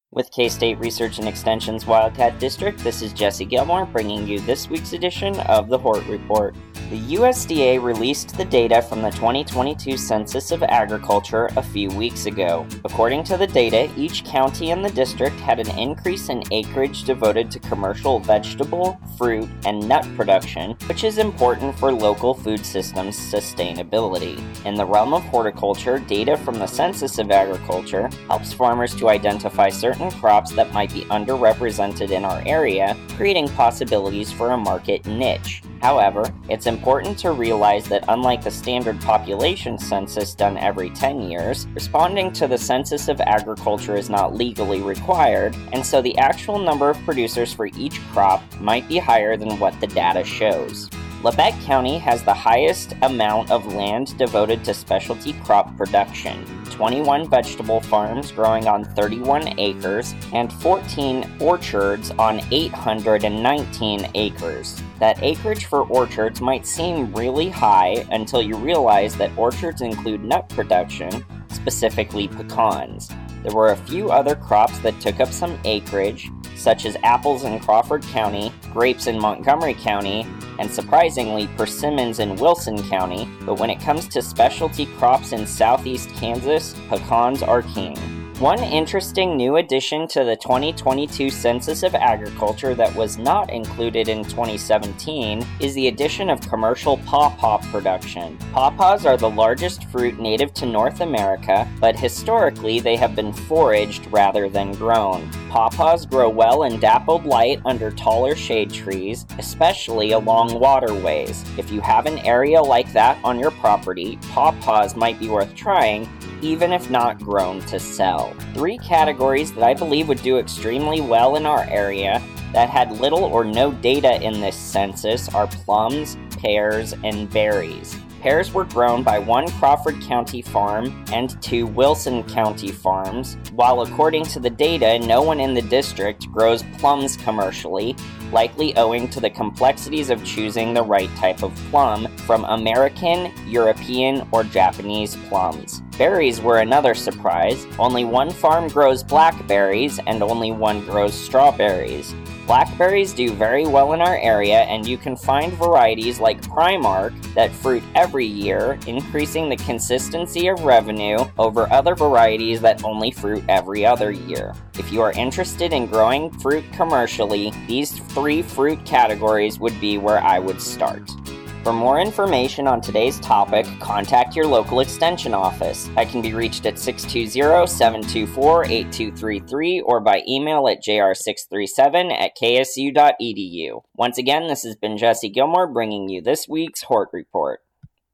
With K-State Research and Extension's Wildcat District, this is Jesse Gilmore bringing you this week's edition of the Hort Report. The USDA released the data from the 2022 Census of Agriculture a few weeks ago. According to the data, each county in the district had an increase in acreage devoted to commercial vegetable, fruit, and nut production, which is important for local food systems sustainability. In the realm of horticulture, data from the Census of Agriculture helps farmers to identify certain crops that might be underrepresented in our area, creating possibilities for a market niche. However, it's important to realize that unlike the standard population census done every 10 years, responding to the Census of Agriculture is not legally required, and so the actual number of producers for each crop might be higher than what the data shows. Labette County has the highest amount of land devoted to specialty crop production, 21 vegetable farms growing on 31 acres, and 14 orchards on 819 acres. That acreage for orchards might seem really high until you realize that orchards include nut production, specifically pecans. There were a few other crops that took up some acreage, such as apples in Crawford County, grapes in Montgomery County, and surprisingly persimmons in Wilson County, but when it comes to specialty crops in southeast Kansas, pecans are king. One interesting new addition to the 2022 Census of Agriculture that was not included in 2017 is the addition of commercial pawpaw production. Pawpaws are the largest fruit native to North America, but historically they have been foraged rather than grown. Pawpaws grow well in dappled light under taller shade trees, especially along waterways. If you have an area like that on your property, pawpaws might be worth trying, even if not grown to sell. 3 categories that I believe would do extremely well in our area that had little or no data in this census are plums, pears, and berries. Pears were grown by 1 Crawford County farm and 2 Wilson County farms, while according to the data, no one in the district grows plums commercially, likely owing to the complexities of choosing the right type of plum from American, European, or Japanese plums. Berries were another surprise. Only 1 farm grows blackberries and only 1 grows strawberries. Blackberries do very well in our area, and you can find varieties like Primark that fruit every year, increasing the consistency of revenue over other varieties that only fruit every other year. If you are interested in growing fruit commercially, these 3 fruit categories would be where I would start. For more information on today's topic, contact your local extension office. I can be reached at 620-724-8233 or by email at jr637@ksu.edu. Once again, this has been Jesse Gilmore bringing you this week's Hort Report.